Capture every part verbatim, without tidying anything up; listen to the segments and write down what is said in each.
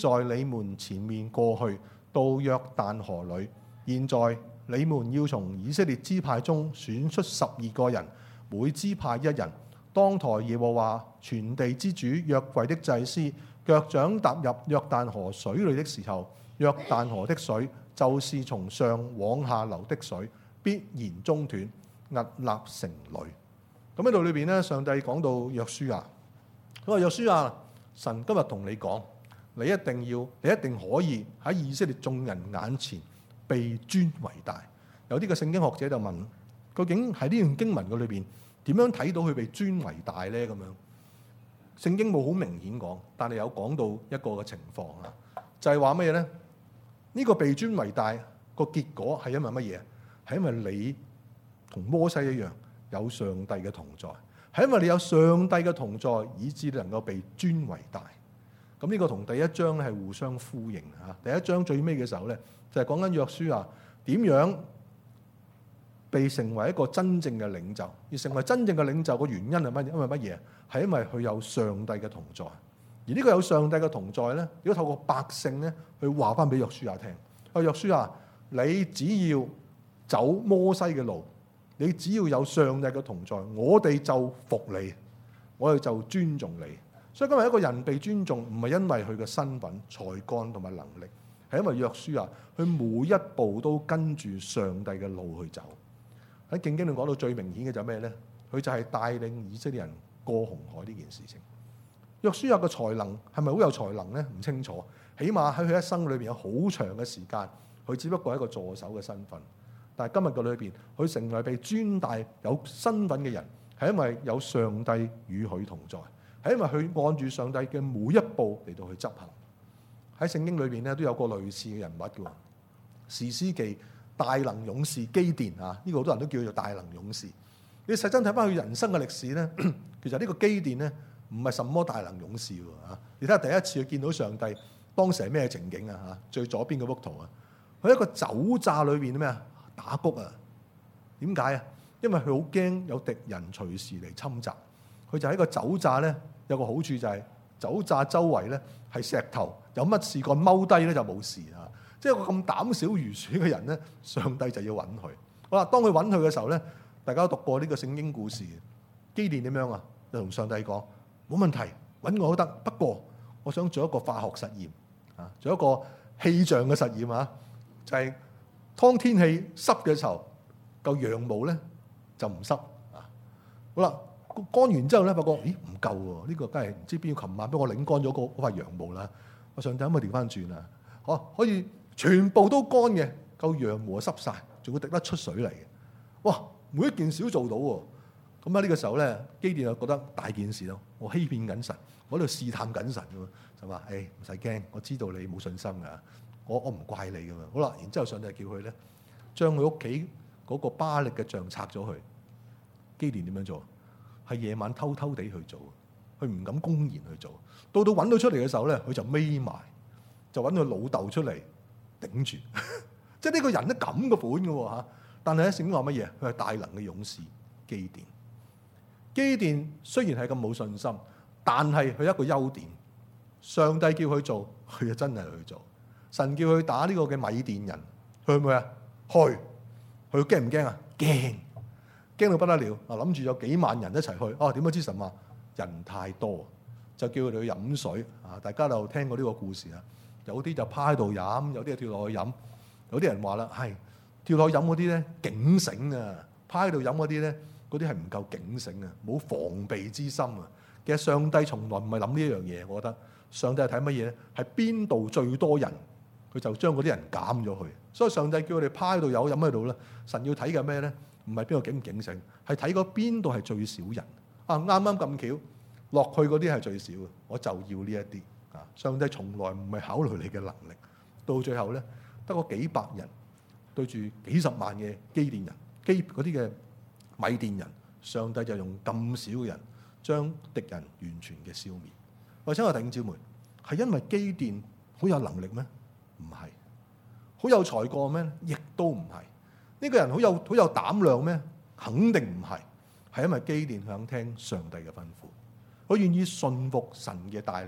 在你們前面過去到約旦河裏。現在你們要從以色列支派中選出十二個人，每支派一人，當抬耶和華全地之主約櫃的祭司腳掌踏入約旦河水裏的時候，約旦河的水就是從上往下流的水，必然中斷，屹立成壘。咁喺度裏邊咧，上帝講到約書亞，佢話約書亞，神今日同你講，你一定要，你一定可以喺以色列眾人眼前被尊為大。有啲嘅聖經學者就問，究竟喺呢段經文嘅裏邊點樣睇到佢被尊為大咧？咁樣聖經冇好明顯講，但係有講到一個嘅情況啊，就係話乜嘢咧？呢個被尊為大個結果係因為乜嘢？係因為你同摩西一樣有上帝嘅同在，係因為你有上帝嘅同在，以致你能夠被尊為大。咁呢個同第一章咧係互相呼應嚇。第一章最尾嘅時候咧，就係講緊約書亞點樣被成為一個真正嘅領袖。而成為真正嘅領袖嘅原因係乜？因為乜嘢？係因為佢有上帝嘅同在。而呢個有上帝嘅同在咧，如果透過百姓咧去話翻俾約書亞聽，啊約書亞，你只要走摩西嘅路，你只要有上帝嘅同在，我哋就服你，我哋就尊重你。所以今日一個人被尊重，唔係因為佢嘅身份、才幹同埋能力，係因為約書亞佢每一步都跟住上帝嘅路去走。喺聖經裏講到最明顯嘅就係咩咧？佢就係帶領以色列人過紅海呢件事情。約書亞嘅才能係咪好有才能咧？唔清楚。起碼喺佢一生裏邊有好長嘅時間，佢只不過係一個助手嘅身份。但係今日嘅裏邊，佢成為被尊大有身份嘅人，係因為有上帝與佢同在，係因為佢按住上帝嘅每一步嚟到去執行。喺聖經裏邊咧都有個類似嘅人物嘅，士師記大能勇士基甸啊，呢、這個好多人都叫佢做大能勇士。你實真睇翻佢人生嘅歷史咧，其實呢個基甸咧唔係什麼大能勇士喎。你睇下第一次佢見到上帝當時係咩情景啊？嚇，最左邊嗰幅圖啊，佢喺一個酒榨裏邊咩啊？打谷啊？點解啊？因為佢好驚有敵人隨時嚟侵襲，佢就喺個酒榨咧有個好處就係酒榨周圍咧係石頭，有乜事幹踎低咧就冇事啊！即係個咁膽小如鼠嘅人咧，上帝就要揾佢。好啦，當佢揾佢嘅時候咧，大家都讀過呢個聖經故事，基甸點樣啊？就同上帝講：冇問題，揾我都得，不過我想做一個化學實驗啊，做一個氣象嘅實驗啊，就係、是、當天氣濕嘅時候，嚿羊毛咧就唔濕啊。好啦，乾完之後咧，發覺咦唔夠喎，呢、這個梗係唔知邊個琴晚俾我擰乾咗嗰嗰塊羊毛啦。我上帝可唔可以調翻轉啊？可可以全部都乾嘅，嚿羊毛濕晒，仲會滴得出水嚟嘅。哇！每一件事都做到喎。咁喺呢個時候咧，基甸就覺得大件事咯。我欺騙緊神，我喺度試探緊神㗎嘛，就話：誒唔使驚，我知道你冇信心㗎，我我唔怪你㗎嘛。好啦，然之後上帝叫佢咧，將佢屋企嗰個巴力嘅像拆咗佢。基甸點樣做？係夜晚偷偷地去做，佢唔敢公然去做。到到揾到出嚟嘅時候咧，佢就眯埋，就揾佢老豆出嚟頂住。即係呢個人都咁嘅款嘅喎嚇。但係咧，聖經話乜嘢？佢係大能嘅勇士基甸。基甸雖然係咁冇信心，但係佢一個優點，上帝叫佢做，佢就真係去做。神叫佢打呢個嘅米甸人，去唔去啊？去。佢驚唔驚啊？驚，驚到不得了。啊，諗住有幾萬人一齊去。啊，點解知神話人太多，就叫佢哋去飲水。啊，大家就聽過呢個故事啊。有啲就趴喺度飲，有啲就跳落去飲。有啲人話啦，係。跳落去飲嗰啲咧警醒啊，趴喺度飲嗰啲咧，嗰啲係唔夠警醒啊，冇防備之心啊。其實上帝從來唔係諗呢一樣嘢，我覺得上帝係睇乜嘢咧？係邊度最多人，佢就將嗰啲人減咗去。所以上帝叫我哋趴喺度有飲喺度咧，神要睇嘅咩咧？唔係邊個警唔警醒，係睇嗰邊度係最少人啊！啱啱咁巧落去嗰啲係最少嘅，我就要呢一啲啊！上帝從來唔係考慮你嘅能力，到最後咧得嗰幾百人。對住幾十萬嘅基甸人、基嗰啲嘅米甸人，上帝就用咁少嘅人將敵人完全嘅消滅。或者我弟兄姊妹，係因為基甸好有能力咩？唔係。好有才幹咩？亦都唔係。呢個人好有好有膽量咩？肯定唔係。係因為基甸肯聽上帝嘅吩咐，佢願意順服神嘅帶領，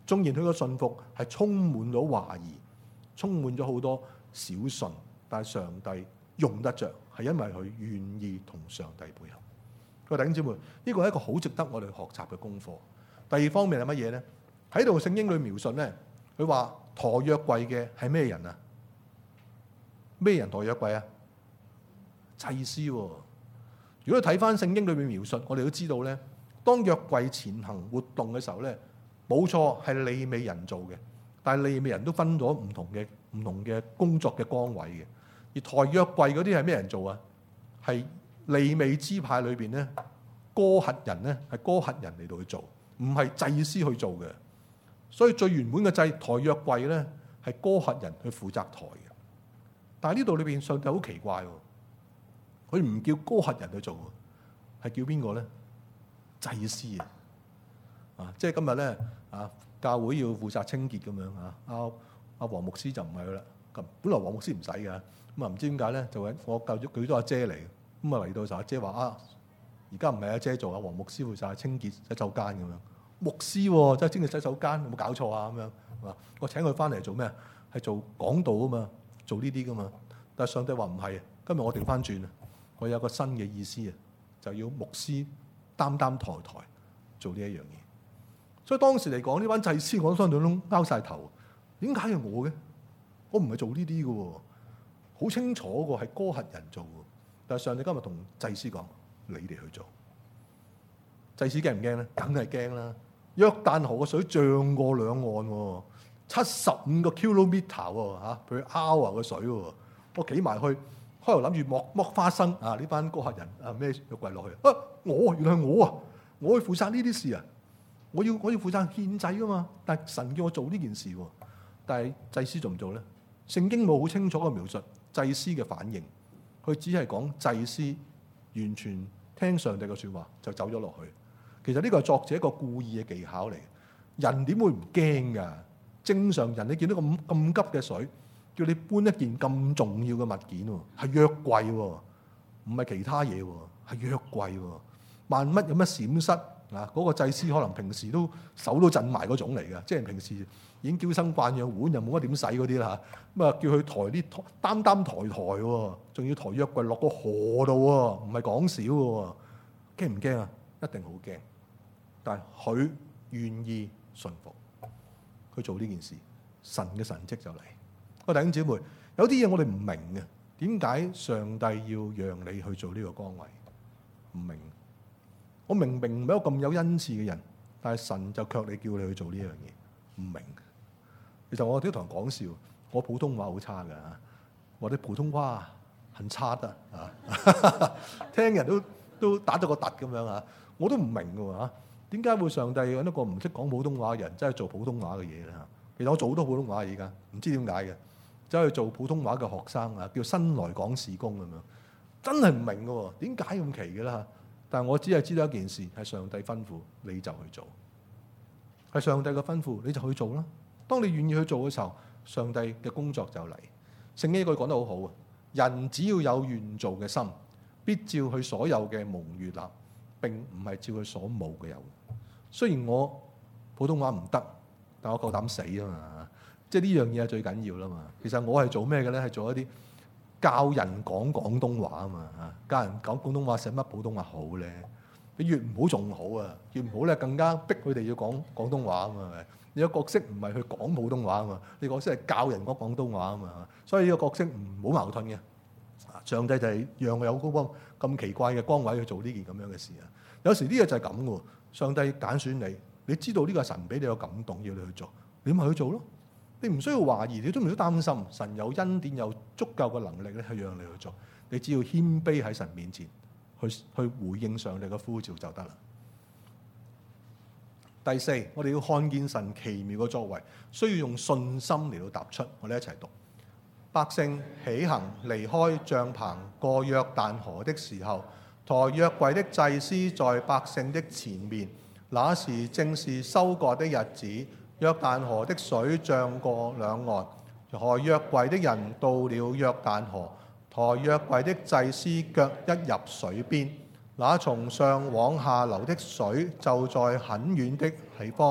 縱然佢個信服係充滿咗懷疑，充滿咗好多小信，但係上帝用得着，係因為佢願意同上帝配合。各位弟兄姊妹，呢個係一個好值得我哋學習嘅功課。第二方面係乜嘢咧？喺度聖經裏描述咧，佢話馱約櫃嘅係咩人啊？咩人馱約櫃啊？祭司喎。如果你睇翻聖經裏面描述，我哋都知道咧，當約櫃前行活動嘅時候咧，冇錯係利未人做嘅，但係利未人都分咗唔同嘅唔同嘅工作嘅崗位嘅。而馱約櫃嗰啲係咩人做啊？係利未支派裏邊咧，哥轄人咧係哥轄人嚟到去做，唔係祭司去做嘅。所以最原本嘅祭馱約櫃咧係哥轄人去負責抬嘅。但係呢度裏邊上帝好奇怪喎。佢唔叫哥轄人去做，係叫邊個咧？祭司啊！啊，即係今日咧啊，教會要負責清潔咁樣啊。阿阿黃牧師就唔係佢啦。咁本來黃牧師唔使嘅，咁啊唔知點解咧，就揾我教咗舉咗阿姐嚟，咁啊嚟到時候阿姐話啊，而家唔係阿姐做，阿黃牧師負責清潔洗手間咁樣。牧師喎，即係清潔洗手間，有冇搞錯啊？咁樣啊，我請佢翻嚟做咩？係做講道啊嘛，做呢啲噶嘛。但係上帝話唔係，今日我調翻轉啊！我有個新嘅意思啊，就要牧師擔擔抬抬做呢一樣嘢。所以當時嚟講，呢班祭司我相對都拗晒頭，點解係我嘅？我唔係做呢啲嘅喎，好清楚嘅係哥轄人做嘅。但係上帝今日同祭司講：你哋去做。祭司驚唔驚咧？梗係驚啦！約旦河嘅水漲過兩岸喎，七十五個 kilometer 喎嚇，per hour 嘅水喎，我企埋去。開頭諗住剝剝花生啊！呢班哥客人啊，孭約櫃落去啊！我原來係我啊！我去負責呢啲事啊！我要我要負責獻祭噶嘛！但係神叫我做呢件事喎，但係祭司做唔做咧？聖經冇好清楚嘅描述祭司嘅反應，佢只係講祭司完全聽上帝嘅説話就走咗落去。其實呢個係作者一個故意嘅技巧嚟。人點會唔驚㗎？正常人你見到咁咁急嘅水，叫你搬一件咁重要嘅物件喎，係約櫃喎，唔係其他嘢喎，係約櫃喎。萬乜有乜閃失啊？嗰個祭司可能平時都手都震埋嗰種嚟嘅，即係平時已經嬌生慣養，碗又冇乜點洗嗰啲啦嚇。咁啊叫佢抬啲擔擔抬抬喎，仲要抬約櫃落個河度喎，唔係講少嘅喎，驚唔驚啊？一定好驚。但係佢願意順服，佢做呢件事，神嘅神蹟就嚟。我弟兄姊妹，有啲嘢我哋唔明嘅，點解上帝要讓你去做呢個崗位？唔明。我明明唔係一個咁有恩賜嘅人，但係神就卻你叫你去做呢樣嘢，唔明。其實我都同人講笑，我普通話好差㗎，我啲普通話很差得啊，聽人都都打咗個突咁樣啊，我都唔明㗎喎嚇，點解會上帝揾一個唔識講普通話嘅人，真係做普通話嘅嘢咧嚇？其實我做好多普通話而家，唔知點解嘅。走去做普通話嘅學生啊，叫新來港事工咁樣，真係唔明嘅喎，點解咁奇嘅啦？但係我只係知道一件事，係上帝吩咐你就去做，係上帝嘅吩咐你就去做啦。當你願意去做嘅時候，上帝嘅工作就嚟。聖經呢句講得好好啊，人只要有願做嘅心，必照佢所有嘅蒙悅納，並唔係照佢所冇嘅有。雖然我普通話唔得，但我夠膽死啊嘛！即係呢樣嘢係最緊要啦嘛。其實我係做咩嘅咧？係做一啲教人講廣東話啊嘛嚇。教人講廣東話，使乜普通話好咧？你越唔好仲好啊，越唔好咧更加逼佢哋要講廣東話啊嘛。你個角色唔係去講普通話啊嘛，你個角色係教人講廣東話啊嘛。所以呢個角色唔好矛盾嘅。上帝就係讓我有嗰個咁奇怪嘅崗位去做呢件咁樣嘅事啊。有時呢個就係咁嘅，上帝揀選你，你知道呢個係神俾你有感動要你去做，你咪去做咯。你唔需要懷疑，你都唔需要擔心，神有恩典有足夠嘅能力咧，係讓你去做。你只要謙卑喺神面前，去去回應上帝嘅呼召就得啦。第四，我哋要看見神奇妙嘅作為，需要用信心嚟到踏出。我哋一齊讀：百姓起行離開帳棚過約旦河的時候，抬約櫃的祭司在百姓的前面。那時正是收割的日子。約旦河的水漲過兩岸，抬約櫃的人到了約旦河，抬約櫃的祭司腳一入水邊，那從上往下流的水就在很遠的地方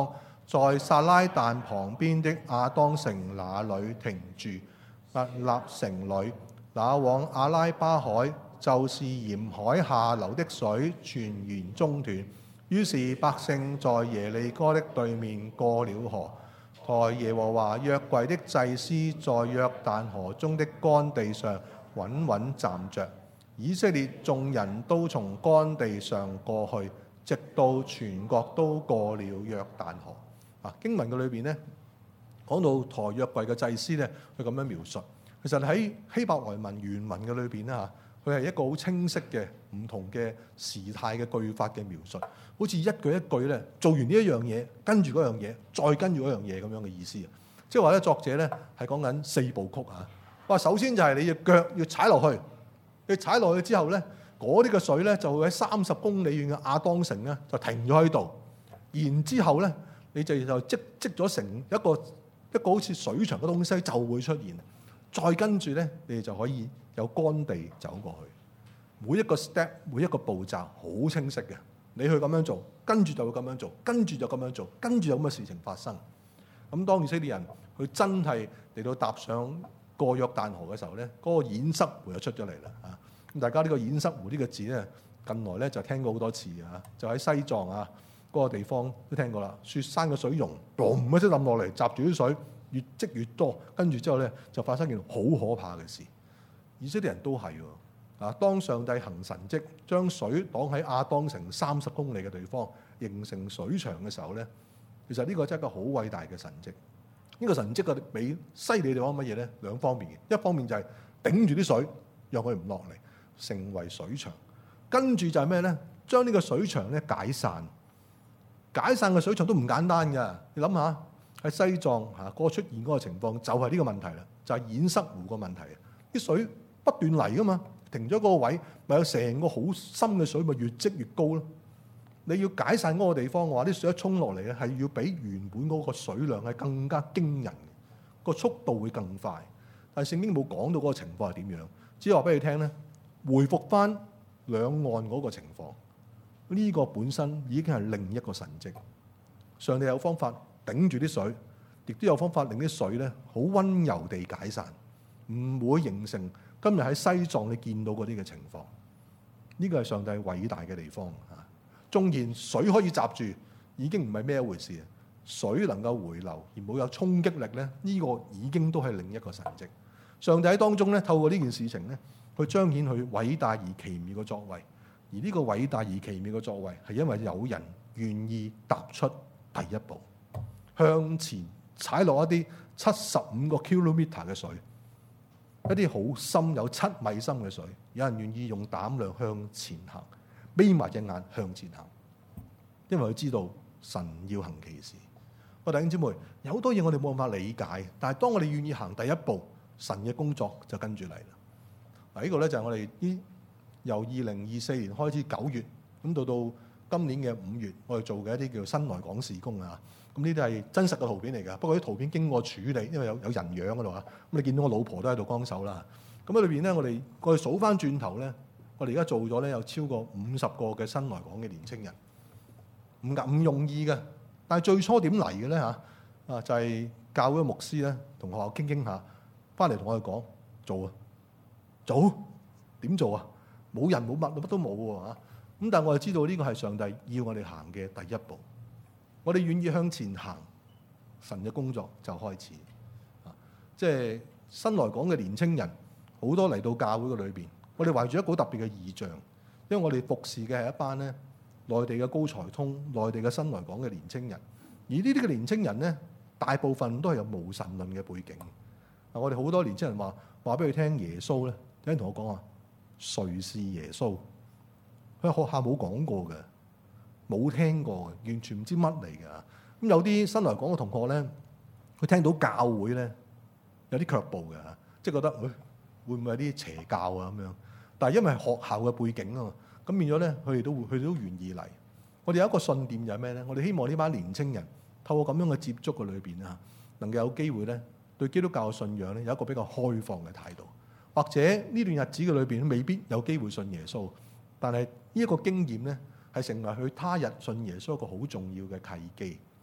在撒拉但旁邊的亞當城那裏停住。厄立城裏那往阿拉巴海，就是沿海下流的水全然中斷。於是百姓在耶利哥的對面過了河，抬耶和華約櫃的祭司在約旦河中的乾地上穩穩站着。以色列眾人都從乾地上過去，直到全國都過了約旦河。啊，經文嘅裏邊咧，講到抬約櫃嘅祭司咧，佢咁樣描述。其實喺希伯來文原文嘅裏邊咧嚇，佢係一個好清晰嘅唔同嘅時態嘅句法嘅描述，好似一句一句咧，做完呢一樣嘢，跟住嗰樣嘢，再跟住嗰樣嘢咁樣嘅意思啊。即係話咧，作者咧係講緊四部曲啊。話首先就係你隻腳要踩落去，你踩落去之後咧，嗰啲嘅水咧就會喺三十公里遠嘅亞當城咧就停咗喺度，然之後咧你就就積積咗成一個一個好似水牆嘅東西就會出現。再跟住咧，你哋就可以有乾地走過去。每一個 step， 每一個步驟好清晰嘅。你去咁樣做，跟住就會咁樣做，跟住就咁樣做，跟住有咁嘅事情發生。咁當以色列人佢真係嚟到踏上過約旦河嘅時候咧，嗰、那個堰塞湖就出咗嚟啦。啊，咁大家呢個堰塞湖呢個字咧，近來咧就聽過好多次啊。就喺西藏啊嗰、那個地方都聽過啦。雪山嘅水溶，嘣一聲冧落嚟，閘住啲水。越積越多，跟住之後咧就發生件好可怕嘅事。以色列人都係喎，啊，當上帝行神蹟，將水擋喺亞當城三十公里嘅地方，形成水牆嘅時候咧，其實呢個真係一個好偉大嘅神蹟。呢、這個神蹟嘅比犀利地方乜嘢咧？兩方面嘅，一方面就係頂住啲水，讓佢唔落嚟，成為水牆。跟住就係咩咧？將呢個水牆咧解散，解散嘅水牆都唔簡單㗎。你諗下。喺西藏嚇嗰個出現嗰個情況就係呢個問題啦，就係堰塞湖個問題。啲水不斷嚟噶嘛，停咗嗰個位，咪有成個好深嘅水咪越積越高咯。你要解散嗰個地方嘅話，啲水一沖落嚟咧，係要比原本嗰個水量係更加驚人，個速度會更快。但係聖經冇講到嗰個情況係點樣，只係話俾你聽咧，回復翻兩岸嗰個情況。呢個本身已經係另一個神蹟。上帝有方法頂住啲水，亦都有方法令啲水咧好溫柔地解散，唔會形成今日喺西藏你見到嗰啲嘅情況。呢個係上帝偉大嘅地方啊！縱然水可以閘住，已經唔係咩一回事。水能夠回流而冇有衝擊力咧，呢個已經都係另一個神蹟。上帝喺當中咧，透過呢件事情咧，去彰顯佢偉大而奇妙嘅作為。而呢個偉大而奇妙嘅作為，係因為有人願意踏出第一步，向前踩落一啲七十五個 kilometer 嘅水，一啲好深有七米深嘅水，有人願意用膽量向前行，眯埋隻眼向前行，因為佢知道神要行奇事。我弟兄姊妹，有好多嘢我哋冇辦法理解，但係當我哋願意行第一步，神嘅工作就跟住嚟啦。嗱，呢個咧就係我哋啲由二零二四年開始九月咁到到今年嘅五月，我哋做嘅一啲叫新來港事工啊。咁呢啲係真實嘅圖片嚟㗎，不過啲圖片經過處理，因為有有人樣嗰度啊。咁你見到我老婆都喺度幫手啦。咁喺裏邊咧，我哋我哋數翻轉頭咧，我哋而家做咗咧有超過五十個嘅新來港嘅年青人，唔唔容易嘅。但係最初點嚟嘅咧嚇啊，就係、是、教會牧師咧同學校傾傾下，翻嚟同我哋講做啊，做點做啊？冇人冇物乜都冇喎嚇。咁但係我哋知道呢個係上帝要我哋行嘅第一步。我哋願意向前行，神嘅工作就開始。啊，即係新來港嘅年青人好多嚟到教會嘅裏邊，我哋懷住一個好特別嘅異象，因為我哋服侍嘅係一班咧內地嘅高才通、內地嘅新來港嘅年青人，而呢啲嘅年青人咧，大部分都係有無神論嘅背景。啊，我哋好多年青人話話俾佢聽耶穌咧，有人同我講話誰是耶穌？佢喺學校冇講過嘅。冇聽過嘅，完全唔知乜嚟㗎。咁有啲新來港嘅同學咧，佢聽到教會咧有啲卻步嘅，即係覺得，誒會唔會有啲邪教啊咁樣？但係因為係學校嘅背景啊嘛，咁變咗咧，佢哋都會，佢哋都願意嚟。我哋有一個信念就係咩咧？我哋希望呢班年青人透過咁樣嘅接觸嘅裏邊啊，能夠有機會咧對基督教嘅信仰咧有一個比較開放嘅態度。或者呢段日子嘅裏邊未必有機會信耶穌，但係呢一個經驗咧，係成為佢他日信耶穌一個好重要嘅契機。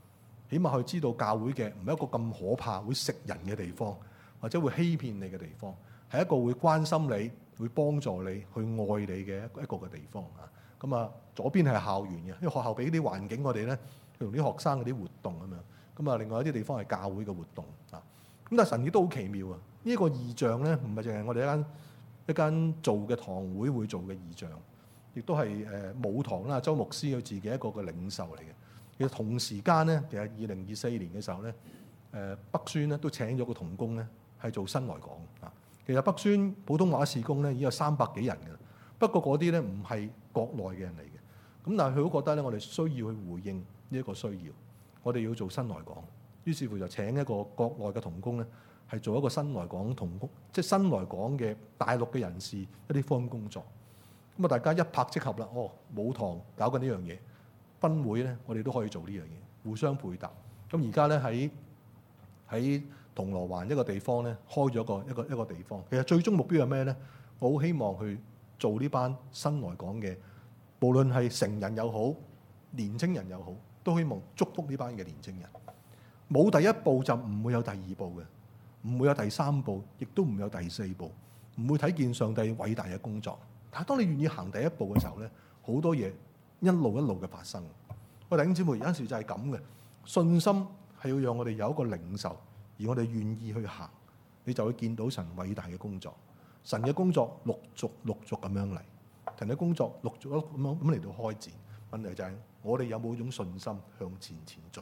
起碼佢知道教會嘅唔係一個咁可怕會食人嘅地方，或者會欺騙你嘅地方，係一個會關心你、會幫助你、去愛你嘅一個一個嘅地方啊。咁啊，左邊係校園嘅，因為學校俾啲環境我哋咧，去同啲學生嗰啲活動咁樣。咁啊，另外一啲地方係教會嘅活動啊。咁但係神亦都好奇妙啊！呢、這個異象咧，唔係淨係我哋一間一間做嘅堂會會做嘅異象，亦都係誒母堂啦，周牧師佢自己一個嘅領袖嚟嘅。其實同時間咧，其實二零二四年嘅時候咧，誒北宣咧都請咗個同工咧係做新來港啊。其實北宣普通話事工咧已經有三百幾人嘅，不過嗰啲咧唔係國內嘅人嚟嘅。咁但係佢都覺得咧，我哋需要去回應呢一個需要，我哋要做新來港。於是乎就請一個國內嘅同工咧，係做一個新來港同工，即係新來港嘅大陸嘅人士一啲福音工作。咁啊，大家一拍即合啦。哦，母堂搞緊呢樣嘢，分會咧，我哋都可以做呢樣嘢，互相配搭。咁而家咧喺喺銅鑼灣一個地方咧，開咗個一個一個地方。其實最終目標係咩咧？我好希望去做呢班新來港嘅，無論係成人又好，年青人又好，都希望祝福呢班嘅年青人。冇第一步就唔會有第二步嘅，唔會有第三步，亦都唔會有第四步，唔會睇見上帝偉大嘅工作。但係當你願意行第一步嘅時候咧，好多嘢一路一路嘅發生。我弟兄姊妹有陣時就係咁嘅，信心係要讓我哋有一個領受，而我哋願意去行，你就會見到神偉大嘅工作。神嘅工作陸續陸續咁樣嚟，神嘅工作陸續咁樣咁嚟到開展。問題就係我哋有冇一種信心向前前進？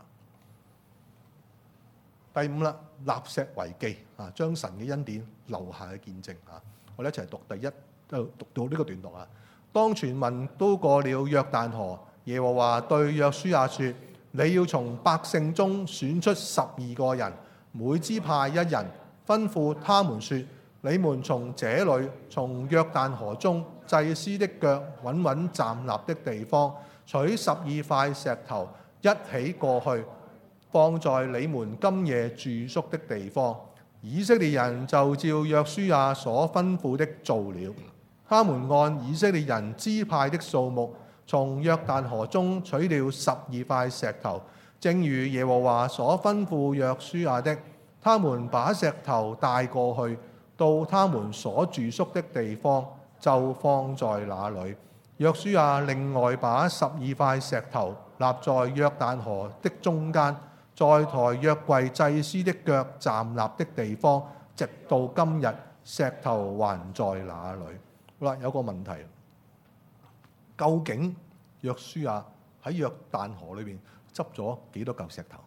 第五啦，立石為記啊，將神嘅恩典留下嘅見證啊！我哋一齊讀第一，就讀到呢個段落啊。當全民都過了約旦河，耶和華對約書亞說：你要從百姓中選出十二個人，每支派一人，吩咐他們說：你們從這裏，從約旦河中祭司的腳穩穩站立的地方，取十二塊石頭，一起過去，放在你們今夜住宿的地方。以色列人就照約書亞所吩咐的做了。他們按以色列人支派的數目，從約旦河中取了十二塊石頭，正如耶和華所吩咐約書亞的。他們把石頭帶過去，到他們所住宿的地方，就放在那裏。約書亞另外把十二塊石頭立在約旦河的中間，在抬約櫃祭司的腳站立的地方，直到今日，石頭還在那裏。好啦，有個問題，究竟約書亞喺約旦河裏邊執咗幾多嚿石頭？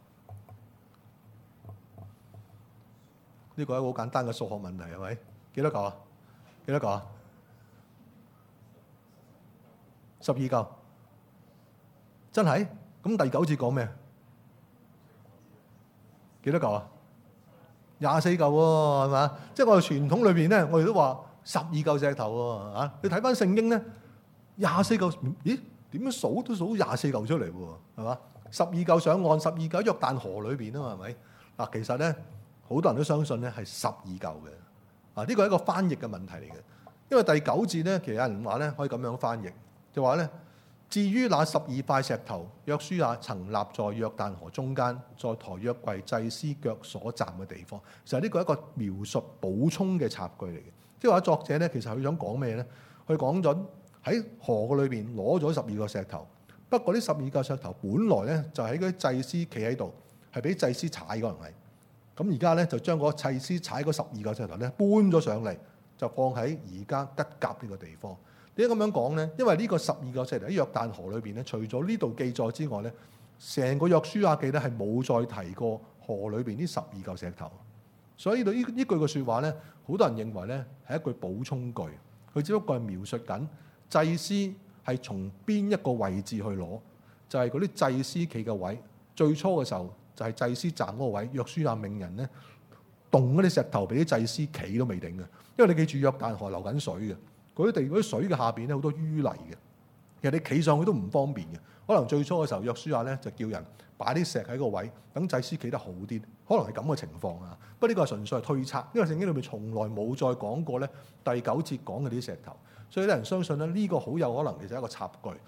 呢個係一個好簡單嘅數學問題，係咪？幾多嚿啊？幾多嚿啊？十二嚿，真係？咁第九節講咩？幾多嚿啊？廿四嚿喎，係嘛？即係我哋傳統裏邊咧，我哋都話十二嚿石頭喎，啊！你睇翻聖經咧，廿四嚿，咦？點樣數都數廿四嚿出嚟喎，係嘛？十二嚿上岸，十二嚿喺約旦河裏邊啊嘛，係咪？嗱，其實咧，好多人都相信咧係十二嚿嘅，啊，呢個係一個翻譯嘅問題嚟嘅，因為第九節咧，其實有人話咧可以咁樣翻譯，就話咧。至於那十二塊石頭，約書亞曾立在約旦河中間，在抬約櫃祭司腳所站嘅地方。其實呢個係一個描述補充嘅插句嚟嘅，即係話作者咧，其實佢想講咩咧？佢講咗喺河嘅裏邊攞咗十二個石頭，不過呢十二個石頭本來咧就喺嗰啲祭司企喺度，係俾祭司踩，可能係。咁而家咧就將嗰個祭司踩嗰十二個石頭咧搬咗上嚟，就放喺而家吉甲呢個地方。點解咁樣講呢？因為呢個十二個石頭喺約旦河裏邊咧，除咗呢度記載之外咧，成個約書亞記咧係冇再提過河裏邊呢十二嚿石頭。所以呢呢句嘅説話咧，好多人認為咧係一句補充句，佢只不過係描述緊祭司係從邊一個位置去攞，就係嗰啲祭司企嘅位。最初嘅時候就係祭司站嗰個位，約書亞命人咧動嗰啲石頭俾啲祭司企都未定嘅，因為你記住約旦河流緊水嘅。嗰啲地嗰啲水嘅下邊咧好多淤泥嘅，其實你企上去都唔方便嘅。可能最初嘅時候，約書亞咧就叫人擺啲石喺個位，等祭司企得好啲。可能係咁嘅情況啊。不過呢個係純粹係推測，因為聖經裏面從來冇再講過咧第九節講嘅啲石頭，所以啲人相信咧呢個好有可能其實係一個插句，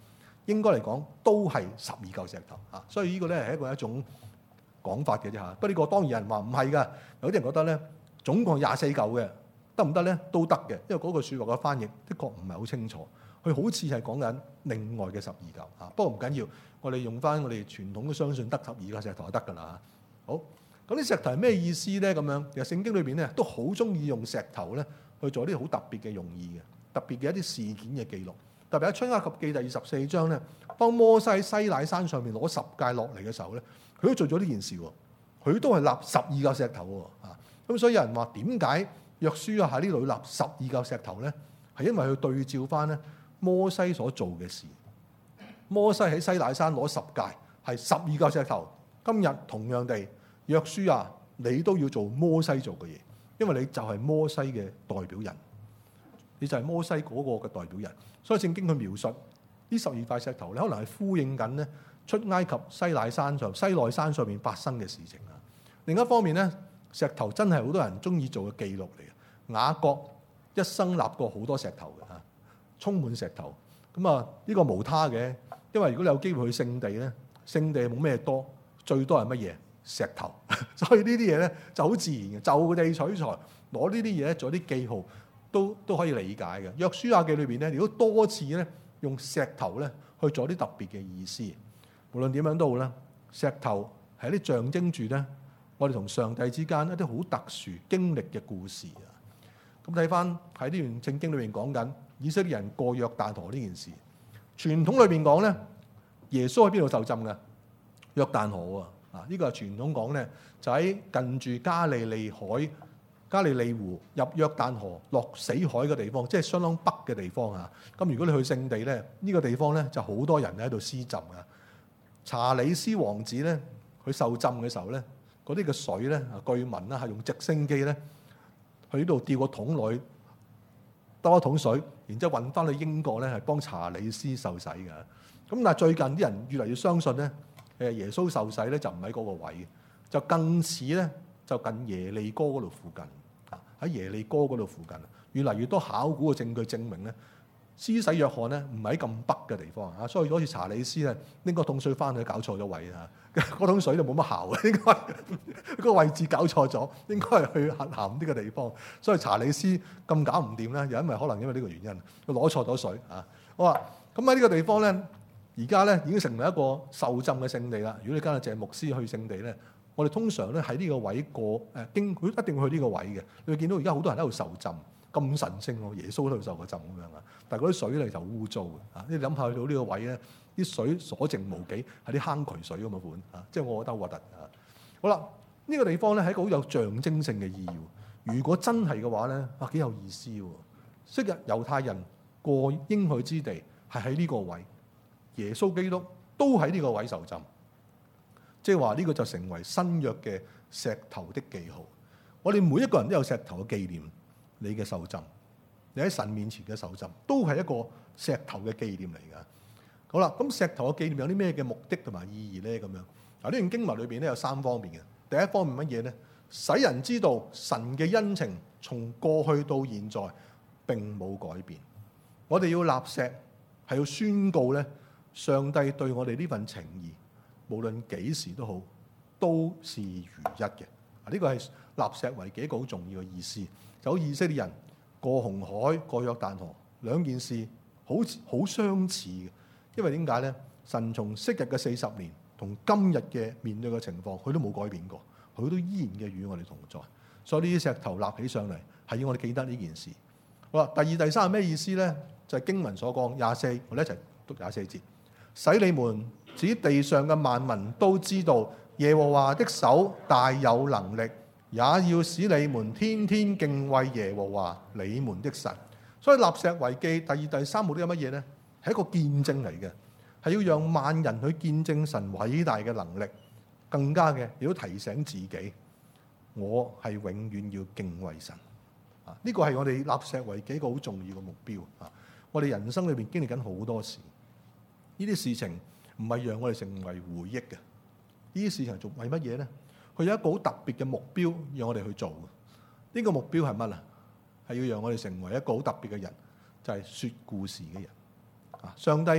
應該嚟講都係十二嚿石頭啊。所以呢個咧係一個一種講法嘅啫嚇。不過呢個當然有人話唔係㗎，有啲人覺得咧總共廿四嚿嘅得唔得咧？都得嘅，因為嗰句説話嘅翻譯的確唔係好清楚。佢好似係講緊另外嘅十二嚿啊。不過唔緊要，我哋用翻我哋傳統都相信得十二嚿石頭就得㗎啦。好，咁啲石頭係咩意思咧？咁樣其實聖經裏邊咧都好中意用石頭咧去做啲好特別嘅用意嘅，特別嘅一啲事件嘅記錄。特別喺出埃及記第二十四章咧，當摩西喺西乃山上面攞十誡落嚟嘅時候咧，佢都做咗呢件事喎。佢都係立十二嚿石頭喎。啊，咁所以有人話點解約書亞喺呢度立十二嚿石頭咧？係因為佢對照翻咧摩西所做嘅事。摩西喺西乃山攞十誡係十二嚿石頭。今日同樣地，約書亞你都要做摩西做嘅嘢，因為你就係摩西嘅代表人，你就係摩西嗰個嘅代表人。所以聖經去描述呢十二塊石頭咧，可能係呼應緊咧出埃及西乃山上西奈山上面發生嘅事情啊。另一方面咧，石頭真係好多人中意做嘅記錄嚟嘅。雅各一生立過好多石頭嘅嚇，充滿石頭。咁啊，呢個無他嘅，因為如果你有機會去聖地咧，聖地冇咩多。最多係乜嘢？石頭，所以呢啲嘢咧就好自然嘅，就地取材，攞呢啲嘢做啲記號，都都可以理解嘅。約書亞記裏邊咧，如果多次咧用石頭咧去做啲特別嘅意思，無論點樣都好啦，石頭係一啲象徵住咧我哋同上帝之間一啲好特殊經歷嘅故事啊。咁睇翻喺呢段聖經裏邊講緊以色列人過約旦河呢件事，傳統裏邊講咧，耶穌喺邊度受浸嘅？約旦河啊，啊、這、呢個係傳統講咧，就喺近住加利利海、加利利湖入約旦河落死海嘅地方，即係相當北嘅地方啊。咁如果你去聖地咧，呢、這個地方咧就好多人喺度施浸啊。查理斯王子咧，佢受浸嘅時候咧，嗰啲嘅水咧，據聞啦係用直升機咧去呢度吊個桶落去，多一桶水，然之後運翻去英國咧係幫查理斯受洗嘅。咁但係最近啲人越嚟越相信咧。誒耶穌受洗咧就唔喺嗰個位，就更似咧就近耶利哥嗰度附近啊，喺耶利哥嗰度附近，越嚟越多考古嘅證據證明咧，施洗約翰咧唔喺咁北嘅地方啊，所以好似查理斯咧拎個桶水翻去搞錯咗位啊，嗰桶水都冇乜效嘅，應該個位置搞錯咗，應該係去鹹啲嘅地方，所以查理斯咁搞唔掂咧，又因為可能因為呢個原因，佢攞錯咗水啊。好啊，咁喺呢個地方咧。而家咧已經成為一個受浸嘅聖地啦。如果你跟阿謝牧師去聖地咧，我哋通常咧喺呢個位過誒經，佢一定會去呢個位嘅。你會見到而家好多人喺度受浸，咁神聖喎，耶穌都受過浸咁樣啊。但係嗰啲水咧就污糟嘅啊！你諗下去到呢個位咧，啲水所剩無幾，係啲坑渠水咁嘅款啊，即係我覺得好核突啊。好啦，呢個地方咧係一個好有象徵性嘅意義。如果真係嘅話咧，啊幾有意思喎！昔日猶太人過應許之地係喺呢個位。耶穌基督都喺呢個位受浸，即係話呢個就成為新約嘅石頭的記號。我哋每一個人都有石頭嘅紀念，你嘅受浸，你喺神面前嘅受浸，都係一個石頭嘅紀念嚟㗎。好啦，咁石頭嘅紀念有啲咩嘅目的同埋意義咧？咁樣嗱，呢段經文裏邊咧有三方面嘅。第一方面乜嘢咧？使人知道神嘅恩情從過去到現在並冇改變。我哋要立石，係要宣告咧。上帝對我哋呢份情義，無論幾時都好，都是如一嘅。啊，呢個係立石為記一個好重要嘅意思。就好以色列人過紅海、過約旦河兩件事好好相似嘅。因為點解咧？神從昔日嘅四十年同今日嘅面對嘅情況，佢都冇改變過，佢都依然嘅與我哋同在。所以呢啲石頭立起上嚟，係要我哋記得呢件事。好啦，第二、第三係咩意思咧？就係、是、經文所講廿四，我哋一齊讀廿四節。使你們使地上嘅萬民都知道耶和華的手大有能力，也要使你們天天敬畏耶和華你們的神。所以立石為記第二、第三目的係乜嘢呢？係一個見證嚟嘅，係要讓萬人去見證神偉大嘅能力，更加嘅亦都提醒自己，我係永遠要敬畏神。啊，呢個係我哋立石為記一個好重要嘅目標啊！我哋人生裏邊經歷緊好多事。呢啲事情唔係讓我哋成為回憶嘅，呢啲事情做為乜嘢咧？佢有一個好特別嘅目標，讓我哋去做。呢個目標係乜啊？係要讓我哋成為一個好特別嘅人，就係說故事嘅人。啊，上帝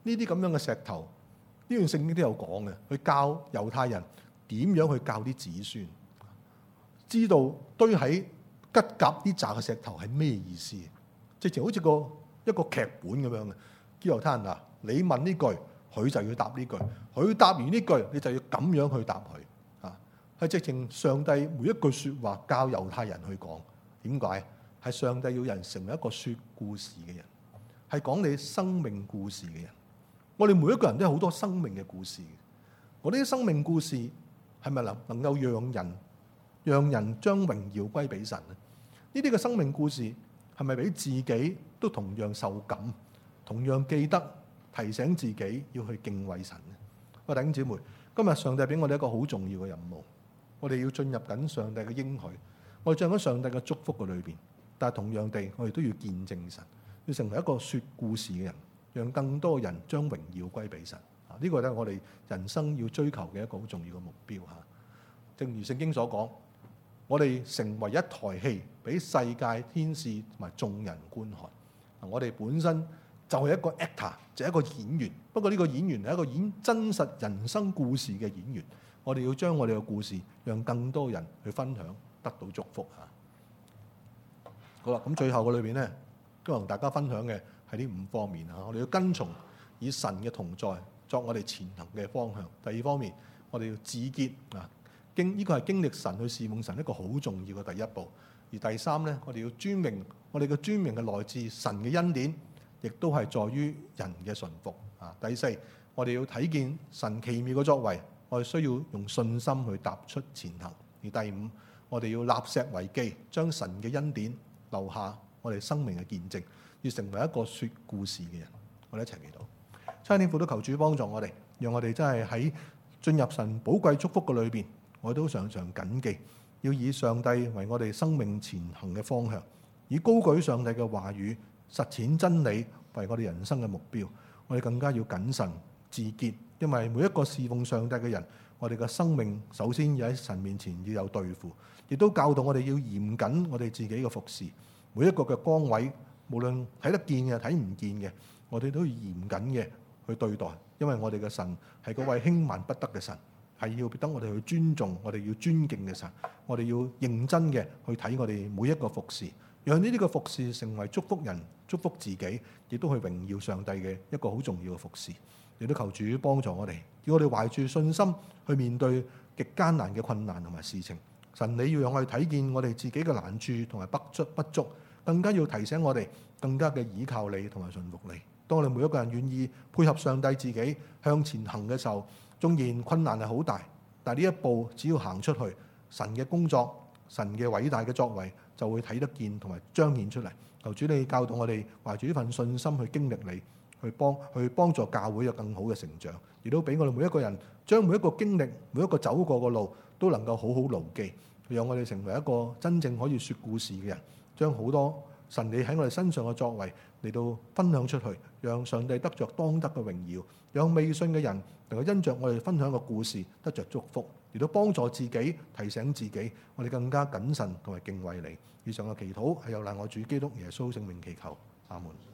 呢啲咁樣嘅石頭，呢段聖經都有講嘅，去教猶太人點樣去教啲子孫，知道堆喺吉甲呢紮嘅石頭係咩意思，直情好似個一個劇本咁樣嘅。叫猶太人嗱，你問呢句，佢就要答呢句，佢答完呢句，你就要咁樣去答佢啊。係直情上帝每一句説話教猶太人去講，點解？係上帝要人成為一個説故事嘅人，係講你生命故事嘅人。我哋每一個人都有好多生命嘅故事，我呢啲生命故事係咪能能夠讓人讓人將榮耀歸俾神呢？呢啲嘅生命故事係咪俾自己都同樣受感，同樣記得提醒自己要去敬畏神呢？我弟兄姊妹，今日上帝俾我哋一個好重要嘅任務，我哋要進入緊上帝嘅應許，我哋進入緊上帝嘅祝福嘅裏邊。但係同樣地，我哋都要見證神，要成為一個說故事嘅人，讓更多人將榮耀歸俾神。啊，呢個咧我哋人生要追求嘅一個好重要嘅目標嚇。正如聖經所講，我哋成為一台戲，俾世界天使同埋眾人觀看。我哋本身就係一個 actor，就係一個演員。不過呢個演員係一個演真實人生故事嘅演員。我哋要將我哋嘅故事，讓更多人去分享，得到祝福嚇。好啦，咁最後嘅裏邊咧，都同大家分享嘅係呢五方面嚇。我哋要跟從以神嘅同在作我哋前行嘅方向。第二方面，我哋要自潔啊，經呢個係經歷神去侍奉神一個好重要嘅第一步。而第三咧，我哋要尊榮，我哋嘅尊榮係來自神嘅恩典，亦都係在於人嘅順服啊。第四，我哋要睇見神奇妙嘅作為，我哋需要用信心去踏出前行。而第五，我哋要立石為記，將神嘅恩典留下我哋生命嘅見證，要成為一個說故事嘅人。我哋一齊祈禱，差天父都求主幫助我哋，讓我哋真係喺進入神寶貴祝福嘅裏邊，我哋都常常謹記，要以上帝為我哋生命前行嘅方向，以高舉上帝嘅話語、實踐真理為我哋人生嘅目標。我哋更加要謹慎自潔，因為每一個侍奉上帝嘅人，我哋嘅生命首先要喺神面前要有對付，亦都教導我哋要嚴謹我哋自己嘅服侍。每一個嘅崗位，無論睇得見嘅睇唔見嘅，我哋都要嚴謹嘅去對待，因為我哋嘅神係嗰位輕慢不得嘅神，係要得我哋去尊重，我哋要尊敬嘅神。我哋要認真嘅去睇我哋每一個服侍，讓呢啲嘅服侍成為祝福人、祝福自己，亦都去榮耀上帝嘅一個好重要嘅服侍。亦都求主幫助我哋，叫我哋懷住信心去面對極艱難嘅困難同埋事情。神，你要讓我哋睇見我哋自己嘅難處同埋不足不足，更加要提醒我哋更加嘅倚靠你同埋順服你。當我哋每一個人願意配合上帝自己向前行嘅時候，縱然困難係好大，但係呢一步只要行出去，神嘅工作、神嘅偉大嘅作為就會睇得見同埋彰顯出嚟。求主你教導我哋懷住呢份信心去經歷你，去幫去幫助教會有更好嘅成長，亦都俾我哋每一個人將每一個經歷、每一個走過嘅路都能夠好好牢記，讓我哋成為一個真正可以說故事嘅人，將好多神你喺我哋身上嘅作為嚟到分享出去，讓上帝得着當得嘅榮耀，讓未信嘅人能夠因着我哋分享嘅故事得着祝福，亦都幫助自己提醒自己，我哋更加謹慎同埋敬畏你。以上嘅祈禱係有賴我主基督耶穌聖名祈求，阿門。